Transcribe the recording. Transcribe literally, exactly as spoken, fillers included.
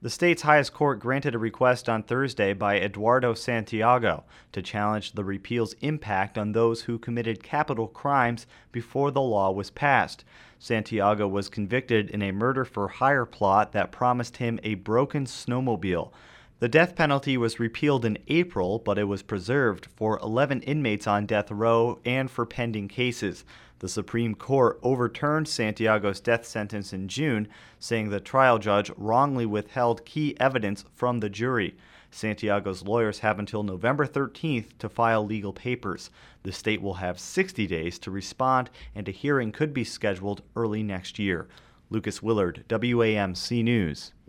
The state's highest court granted a request on Thursday by Eduardo Santiago to challenge the repeal's impact on those who committed capital crimes before the law was passed. Santiago was convicted in a murder-for-hire plot that promised him a broken snowmobile. The death penalty was repealed in April, but it was preserved for eleven inmates on death row and for pending cases. The Supreme Court overturned Santiago's death sentence in June, saying the trial judge wrongly withheld key evidence from the jury. Santiago's lawyers have until November thirteenth to file legal papers. The state will have sixty days to respond, and a hearing could be scheduled early next year. Lucas Willard, W A M C News.